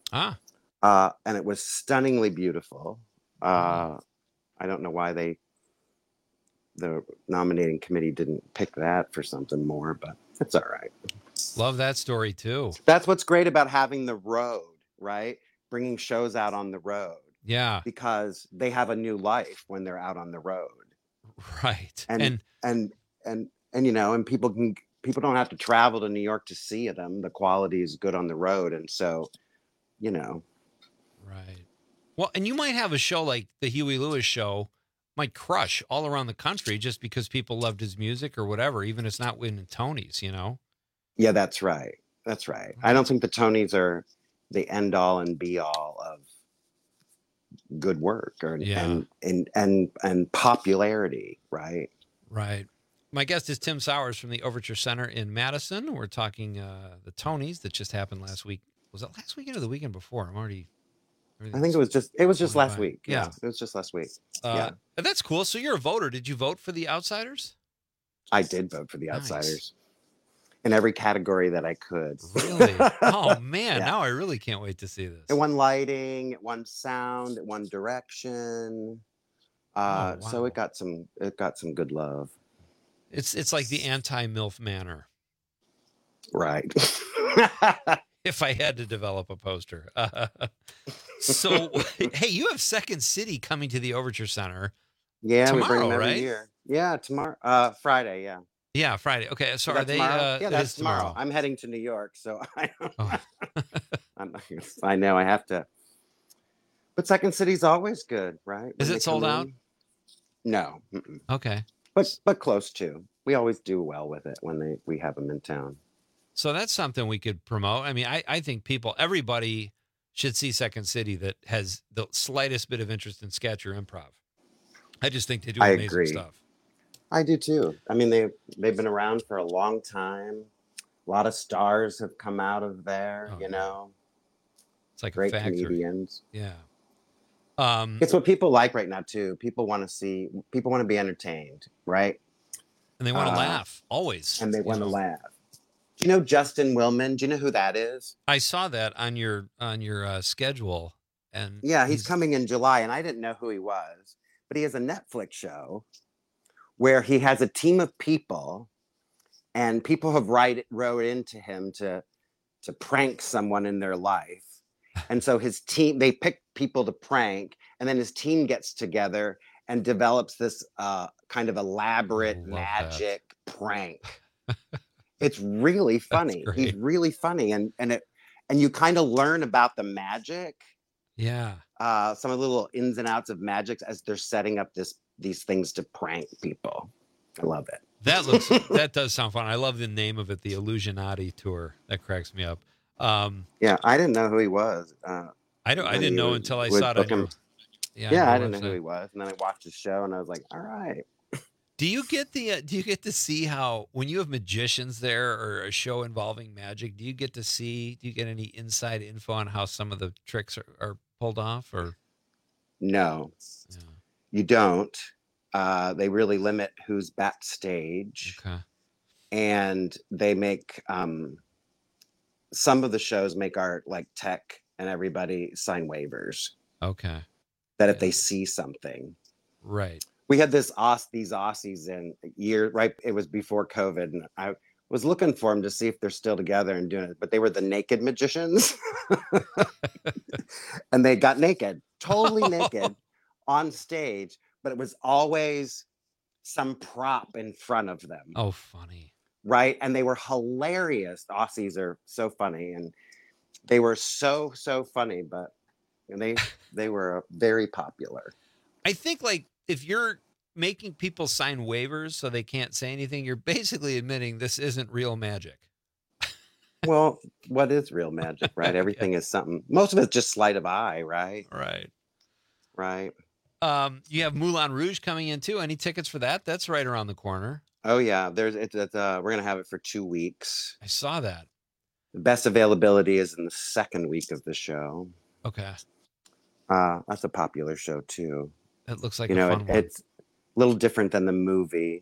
And it was stunningly beautiful. I don't know why the nominating committee didn't pick that for something more, but it's all right. Love that story too. That's what's great about having the road, right? Bringing shows out on the road. Yeah. Because they have a new life when they're out on the road. Right. And you know, and people don't have to travel to New York to see them. The quality is good on the road. And so, you know. Right. Well, and you might have a show like the Huey Lewis show might crush all around the country just because people loved his music or whatever, even if it's not winning Tonys, you know? Yeah, that's right. That's right. I don't think the Tonys are the end all and be all of good work and popularity, right? Right. My guest is Tim Sowers from the Overture Center in Madison. We're talking the Tonys that just happened last week. Was it last weekend or the weekend before? I think it was just last week. Yeah, it was just last week. Yeah. That's cool. So you're a voter. Did you vote for The Outsiders? I did vote for The Outsiders in every category that I could. Really? Oh man, now I really can't wait to see this. It won lighting, it won sound, it won direction. Wow. So it got some good love. It's like the anti-MILF Manor. Right. If I had to develop a poster. So, hey, you have Second City coming to the Overture Center. Yeah, tomorrow, we bring them every right? year. Yeah, tomorrow. Friday, yeah. Yeah, Friday. Okay, so are they? Tomorrow? Yeah, that's tomorrow. I'm heading to New York, so I know I have to. But Second City's always good, right? Is it sold out? No. Mm-mm. Okay. But close to. We always do well with it when we have them in town. So that's something we could promote. I mean, I think everybody should see Second City that has the slightest bit of interest in sketch or improv. I just think they do amazing stuff. I do too. I mean, they've been around for a long time. A lot of stars have come out of there, you know. It's like great a factory. comedians. Yeah. It's what people like right now too. People want to be entertained, right? And they want to laugh always. And they want to laugh. Do you know Justin Willman? Do you know who that is? I saw that on your schedule, and yeah, he's coming in July, and I didn't know who he was, but he has a Netflix show where he has a team of people, and people have wrote into him to prank someone in their life, and so his team, they pick people to prank, and then his team gets together and develops this kind of elaborate magic prank. It's really funny. He's really funny, and you kind of learn about the magic. Yeah. Some of the little ins and outs of magic as they're setting up these things to prank people. I love it. That does sound fun. I love the name of it, the Illusionati Tour. That cracks me up. Yeah, I didn't know who he was. I didn't know until I saw it. I didn't know who he was, and then I watched his show, and I was like, all right. Do you get to see how when you have magicians there or a show involving magic, do you get any inside info on how some of the tricks are pulled off, or? No, you don't. They really limit who's backstage. Okay. And they make, some of the shows make our like tech and everybody sign waivers. Okay. That if they see something. Right. We had these Aussies in right? It was before COVID, and I was looking for them to see if they're still together and doing it, but they were the naked magicians. And they got naked, totally naked on stage, but it was always some prop in front of them. Oh, funny. Right? And they were hilarious. Aussies are so funny, and they were so funny, but they were very popular. I think like if you're making people sign waivers so they can't say anything, you're basically admitting this isn't real magic. Well, what is real magic, right? Everything is something. Most of it's just sleight of eye, right? Right. You have Moulin Rouge coming in too. Any tickets for that? That's right around the corner. Oh yeah, we're gonna have it for 2 weeks. I saw that. The best availability is in the second week of the show. Okay. That's a popular show too. It looks like a fun one. It's a little different than the movie.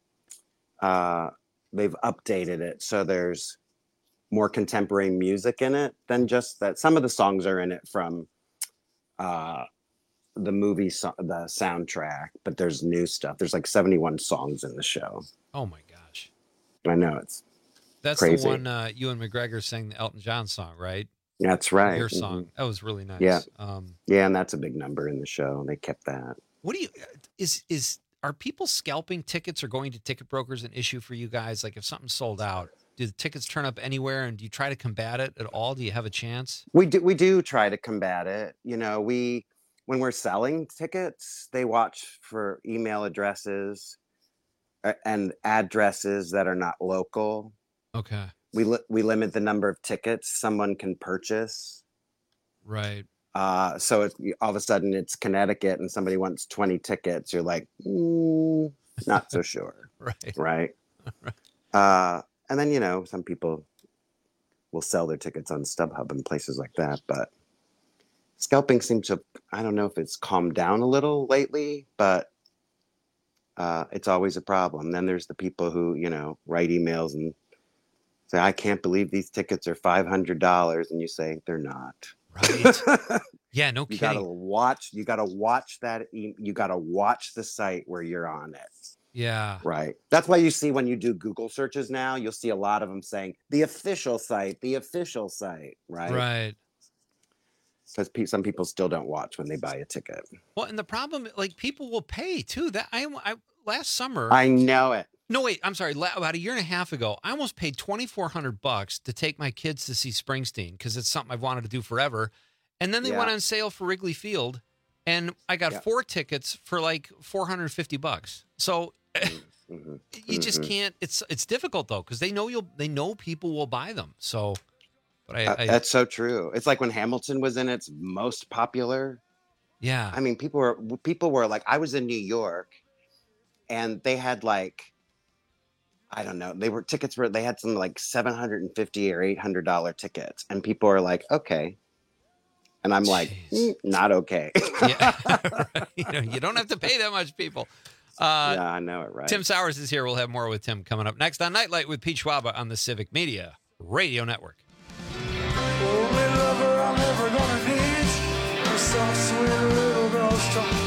They've updated it, so there's more contemporary music in it than just that. Some of the songs are in it from the movie, the soundtrack, but there's new stuff. There's like 71 songs in the show. Oh my gosh! I know, that's crazy. The one Ewan McGregor sang the Elton John song, right? That's right. Your song. That was really nice. Yeah. Yeah, and that's a big number in the show. They kept that. What do you are people scalping tickets or going to ticket brokers an issue for you guys? Like if something's sold out, do the tickets turn up anywhere, and do you try to combat it at all? Do you have a chance? We do try to combat it. When we're selling tickets, they watch for email addresses and addresses that are not local. Okay. We limit the number of tickets someone can purchase. Right. So all of a sudden it's Connecticut and somebody wants 20 tickets. You're like, not so sure. Right. And then, some people will sell their tickets on StubHub and places like that. But scalping seems to, I don't know if it's calmed down a little lately, but it's always a problem. Then there's the people who, write emails and say, I can't believe these tickets are $500. And you say, they're not. Right. Yeah, no kidding. You gotta watch that. You gotta watch the site where you're on it. Yeah. Right. That's why you see when you do Google searches now, you'll see a lot of them saying the official site, right? Right. Because some people still don't watch when they buy a ticket. Well, and the problem, like people will pay too. That I last summer. I know it. No, wait, I'm sorry. About a year and a half ago, I almost paid $2,400 to take my kids to see Springsteen because it's something I've wanted to do forever. And then they went on sale for Wrigley Field, and I got 4 tickets for like $450. So you just can't. It's difficult though because they know people will buy them. So, but that's so true. It's like when Hamilton was in its most popular. Yeah, I mean, people were like, I was in New York, and they had like. I don't know. They had some like $750 or $800 tickets, and people are like, okay. And I'm like, not okay. Yeah. You don't have to pay that much, people. Yeah, I know it, right? Tim Sowers is here. We'll have more with Tim coming up next on Nightlight with Pete Schwaba on the Civic Media Radio Network. Only lover I'm ever gonna need. A soft, sweet little girl's talk.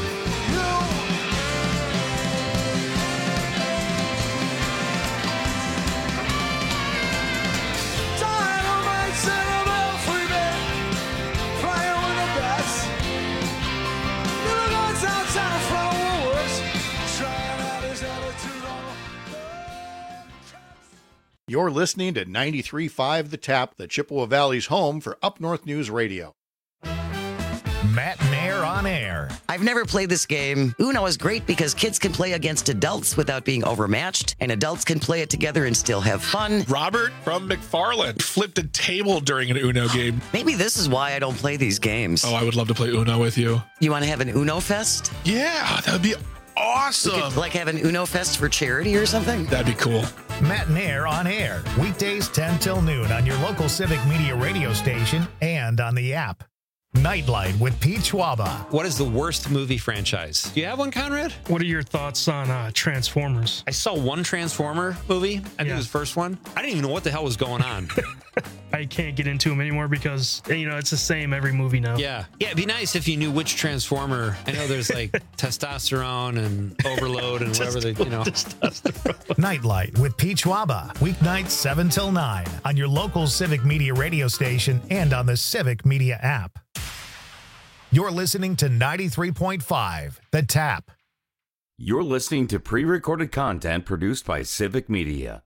You're listening to 93.5 The Tap, the Chippewa Valley's home for Up North News Radio. Matt Mayer on air. I've never played this game. Uno is great because kids can play against adults without being overmatched, and adults can play it together and still have fun. Robert from McFarland flipped a table during an Uno game. Maybe this is why I don't play these games. Oh, I would love to play Uno with you. You want to have an Uno Fest? Yeah, that would be awesome. We could, like, have an Uno Fest for charity or something? That'd be cool. Matt Mayer on air, weekdays 10 till noon on your local Civic Media radio station and on the app. Nightlight with Pete Schwaba. What is the worst movie franchise? Do you have one, Conrad? What are your thoughts on Transformers? I saw one Transformer movie. I think it was the first one. I didn't even know what the hell was going on. I can't get into them anymore because, it's the same every movie now. Yeah. Yeah, it'd be nice if you knew which Transformer. I know there's like testosterone and overload and whatever Nightlight with Pete Schwaba. Weeknights 7 till 9 on your local Civic Media radio station and on the Civic Media app. You're listening to 93.5 The Tap. You're listening to pre-recorded content produced by Civic Media.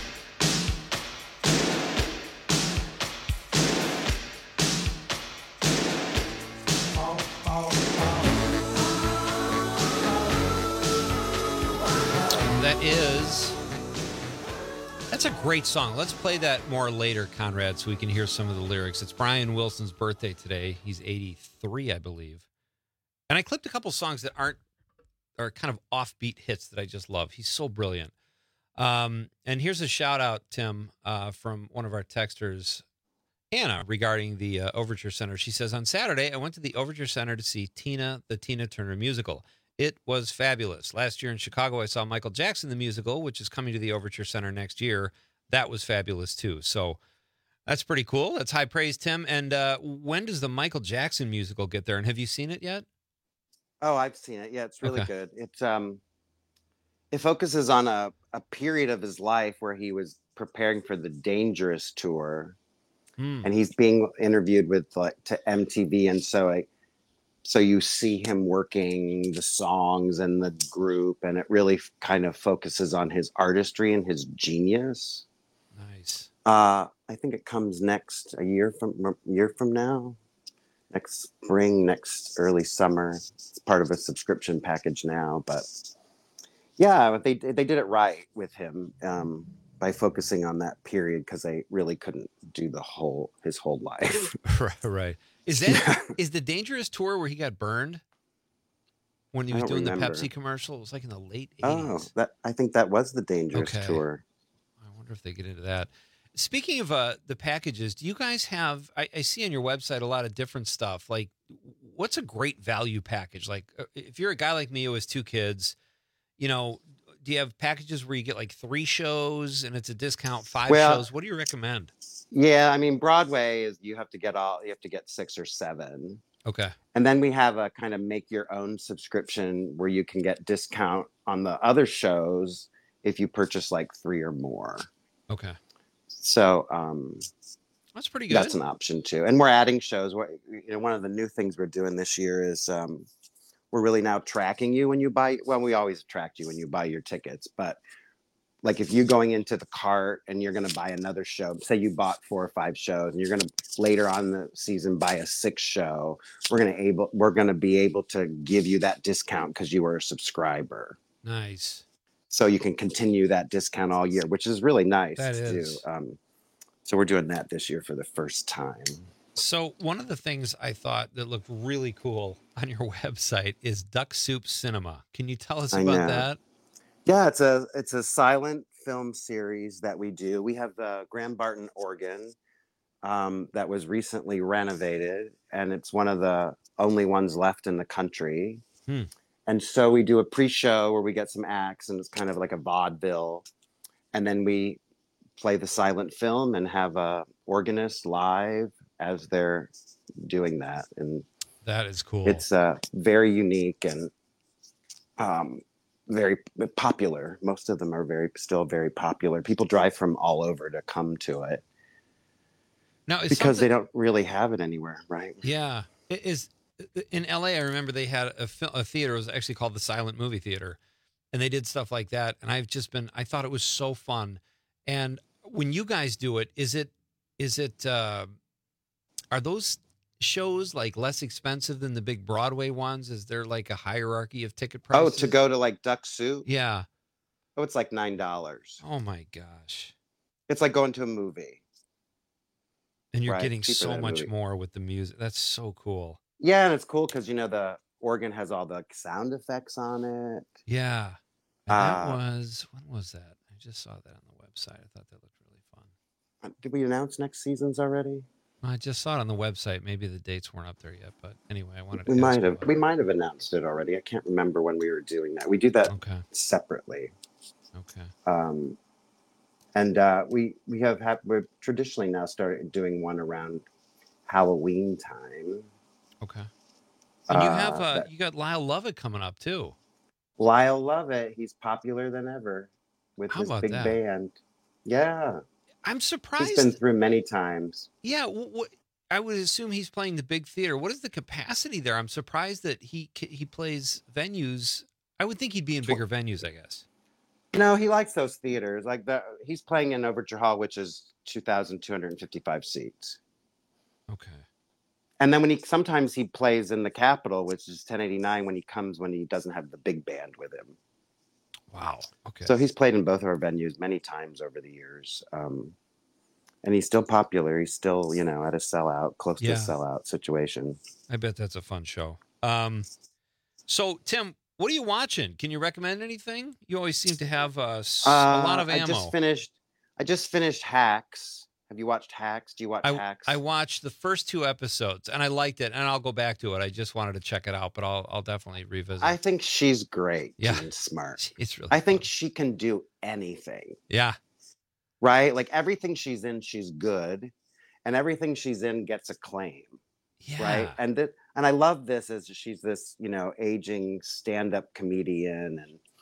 That's a great song. Let's play that more later, Conrad, so we can hear some of the lyrics. It's Brian Wilson's birthday today. He's 83, I believe. And I clipped a couple songs that are kind of offbeat hits that I just love. He's so brilliant. And here's a shout out, Tim, from one of our texters, Anna, regarding the Overture Center. She says, on Saturday, I went to the Overture Center to see Tina, the Tina Turner musical. It was fabulous. Last year in Chicago, I saw Michael Jackson, the musical, which is coming to the Overture Center next year. That was fabulous, too. So that's pretty cool. That's high praise, Tim. And when does the Michael Jackson musical get there? And have you seen it yet? Oh, I've seen it. Yeah, it's really good. It's it focuses on a period of his life where he was preparing for the Dangerous tour. And he's being interviewed with to MTV. And so you see him working the songs and the group, and it really kind of focuses on his artistry and his genius. Nice. I think it comes a year from now, next spring, next early summer. It's part of a subscription package now, but yeah, they did it right with him by focusing on that period because they really couldn't do his whole life. Right. Is the Dangerous tour where he got burned when he was doing the Pepsi commercial? It was like in the late 80s. Oh, I think that was the Dangerous tour. I wonder if they get into that. Speaking of the packages, do you guys have, I see on your website a lot of different stuff. Like, what's a great value package? Like, if you're a guy like me who has 2 kids, do you have packages where you get like 3 shows and it's a discount, 5 shows? What do you recommend? Yeah, I mean, Broadway is you have to get 6 or 7. Okay. And then we have a kind of make your own subscription where you can get discount on the other shows if you purchase like 3 or more. Okay. So that's pretty good. That's an option too. And we're adding shows. One of the new things we're doing this year is we're really now tracking you when you buy. Well, we always track you when you buy your tickets, but like if you're going into the cart and you're going to buy another show, say you bought 4 or 5 shows and you're going to later on in the season buy a 6th show, we're going to be able to give you that discount because you were a subscriber. Nice. So you can continue that discount all year, which is really nice to do. So we're doing that this year for the first time. So one of the things I thought that looked really cool on your website is Duck Soup Cinema. Can you tell us about that? Yeah, it's a silent film series that we do. We have the Graham Barton organ that was recently renovated, and it's one of the only ones left in the country. And so we do a pre-show where we get some acts, and it's kind of like a vaudeville. And then we play the silent film and have a organist live as they're doing that. And that is cool. It's very unique and very popular. Most of them are still very popular. People drive from all over to come to it. Now, because they don't really have it anywhere, right? Yeah. It is. In LA, I remember they had a theater. It was actually called the Silent Movie Theater, and they did stuff like that. And I thought it was so fun. And when you guys do it, is it are those shows like less expensive than the big Broadway ones? Is there like a hierarchy of ticket prices? Oh, to go to like Duck Soup? Yeah. Oh, it's like $9. Oh my gosh. It's like going to a movie. And you're Right, getting cheaper so than a much movie. more with the music. That's so cool. Yeah, and it's cool because, the organ has all the sound effects on it. Yeah. And that was, when was that? I just saw that on the website. I thought that looked really fun. Did we announce next seasons already? I just saw it on the website. Maybe the dates weren't up there yet, but anyway, I wanted to We ask might you have. about We it. might have announced it already. I can't remember when we were doing that. We do that separately. Okay. And we've traditionally now started doing one around Halloween time. Okay. And you have you got Lyle Lovett coming up too. Lyle Lovett, he's popular than ever with How his about big that? band. Yeah. I'm surprised. He's been through many times. Yeah, I would assume he's playing the big theater. What is the capacity there? I'm surprised that he plays venues. I would think he'd be in bigger venues, I guess. No, he likes those theaters. He's playing in Overture Hall, which is 2,255 seats. Okay. And then sometimes he plays in the Capitol, which is 1089 when he doesn't have the big band with him. Wow. Okay. So he's played in both our venues many times over the years. And he's still popular. He's still, at a sellout, close to a sellout situation. I bet that's a fun show. So, Tim, what are you watching? Can you recommend anything? You always seem to have a lot of ammo. I just finished Hacks. Have you watched Hacks? Do you watch Hacks? I watched the first 2 episodes, and I liked it, and I'll go back to it. I just wanted to check it out, but I'll definitely revisit. I think she's great. Yeah. Jean Smart. It's really I think she can do anything. Yeah. Right? Like everything she's in, she's good. And everything she's in gets acclaim. Yeah. Right? And I love this as she's this, aging stand-up comedian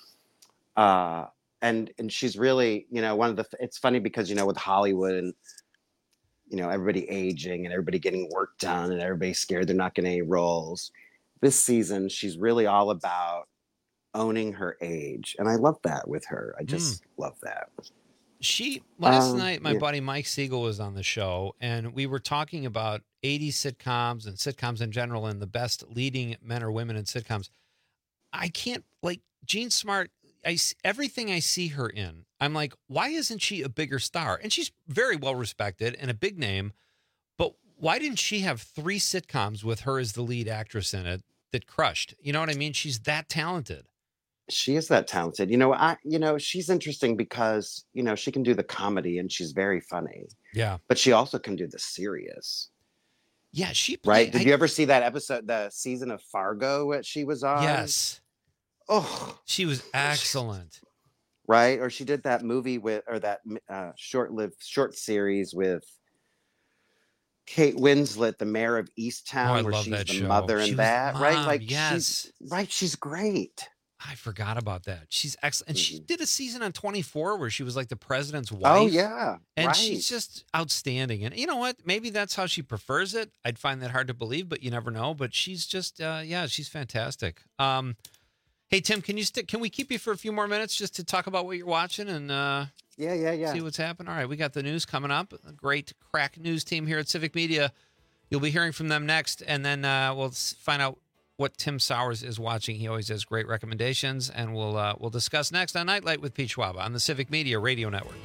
and she's really, it's funny because, with Hollywood and, everybody aging and everybody getting work done and everybody scared they're not getting any roles. This season, she's really all about owning her age. And I love that with her. I just love that. Last night, my buddy Mike Siegel was on the show, and we were talking about 80s sitcoms and sitcoms in general and the best leading men or women in sitcoms. I can't, Jean Smart, everything I see her in, I'm like, why isn't she a bigger star? And she's very well respected and a big name, but why didn't she have 3 sitcoms with her as the lead actress in it that crushed? You know what I mean? She's that talented. She is that talented. She's interesting because, she can do the comedy and she's very funny. Yeah. But she also can do the serious. Yeah, right? Did you ever see that episode, the season of Fargo that she was on? Yes. Oh, she was excellent. Right? Or she did that movie that short series with Kate Winslet, the mayor of Easttown, where she's the mother in that, right? She's great. I forgot about that. She's excellent. And she did a season on 24 where she was like the president's wife. Oh, yeah. And she's just outstanding. And you know what? Maybe that's how she prefers it. I'd find that hard to believe, but you never know. But she's just, she's fantastic. Hey, Tim, can we keep you for a few more minutes just to talk about what you're watching and see what's happening? All right, we got the news coming up. A great crack news team here at Civic Media. You'll be hearing from them next, and then we'll find out what Tim Sowers is watching. He always has great recommendations, and we'll discuss next on Nightlight with Pete Schwaba on the Civic Media Radio Network.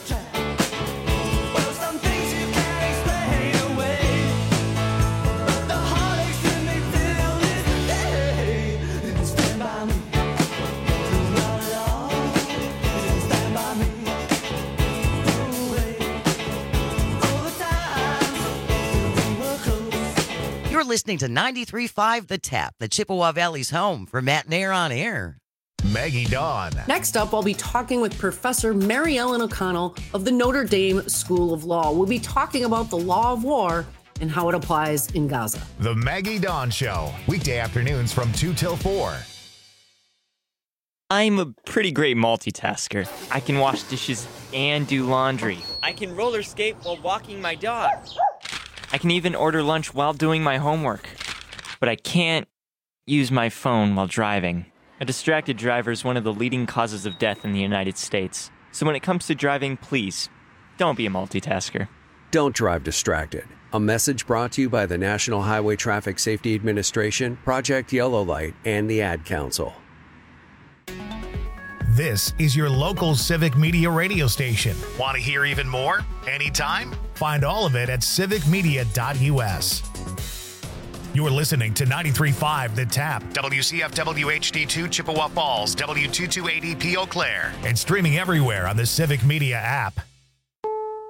You're listening to 93.5 The Tap, the Chippewa Valley's home for Matt and Air on Air. Maggie Dawn. Next up, I'll be talking with Professor Mary Ellen O'Connell of the Notre Dame School of Law. We'll be talking about the law of war and how it applies in Gaza. The Maggie Dawn Show, weekday afternoons from 2 till 4. I'm a pretty great multitasker. I can wash dishes and do laundry. I can roller skate while walking my dog. I can even order lunch while doing my homework. But I can't use my phone while driving. A distracted driver is one of the leading causes of death in the United States. So when it comes to driving, please, Don't be a multitasker. Don't drive distracted. A message brought to you by the National Highway Traffic Safety Administration, Project Yellow Light, and the Ad Council. This is your local Civic Media radio station. Want to hear even more? Anytime? Find all of it at civicmedia.us. You're listening to 93.5 The Tap, WCFW HD2 Chippewa Falls, W228EP Eau Claire, and streaming everywhere on the Civic Media app.